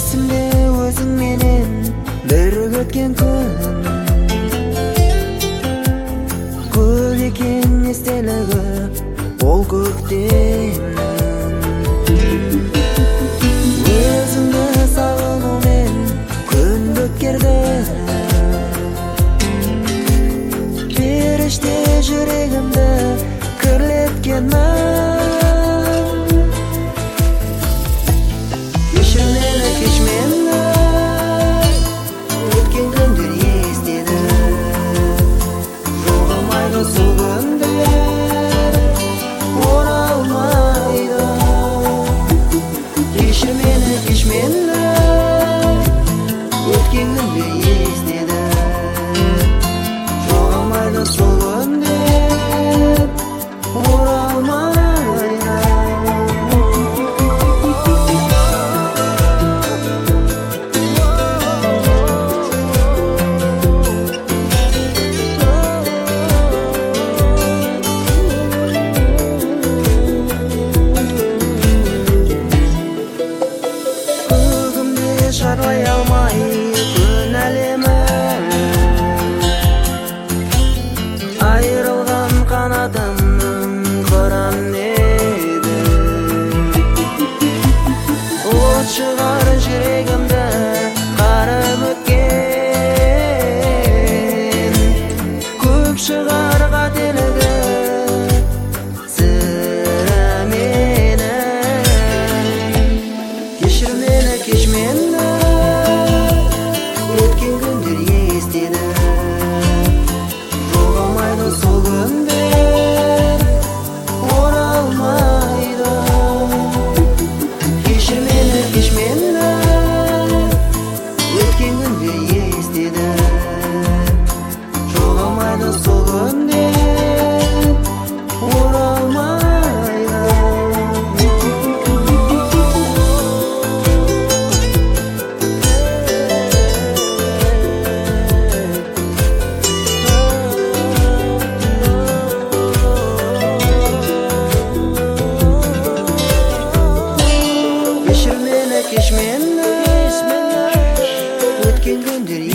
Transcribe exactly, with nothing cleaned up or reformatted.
Esimde özüң менен birге өткен күн, көп екен естелігі ол көктемнің. Өзіңді сағынумен күн өткерді, періште жүрегімді кірлеткен шарлай алмай күн әлемі, айырылған қанатымның қыран еді. От шығар жүрегімді қарып өткен, көп шығар қателігі сірә менің. Кешір мені, кеш мені, жоғалмайды сол күндер, оралмайды. Кешір мені, кеш мені, өткен күндер естеді. Жоғалмайды сол күндер, оралмайды. Кеш мені, өткен күндер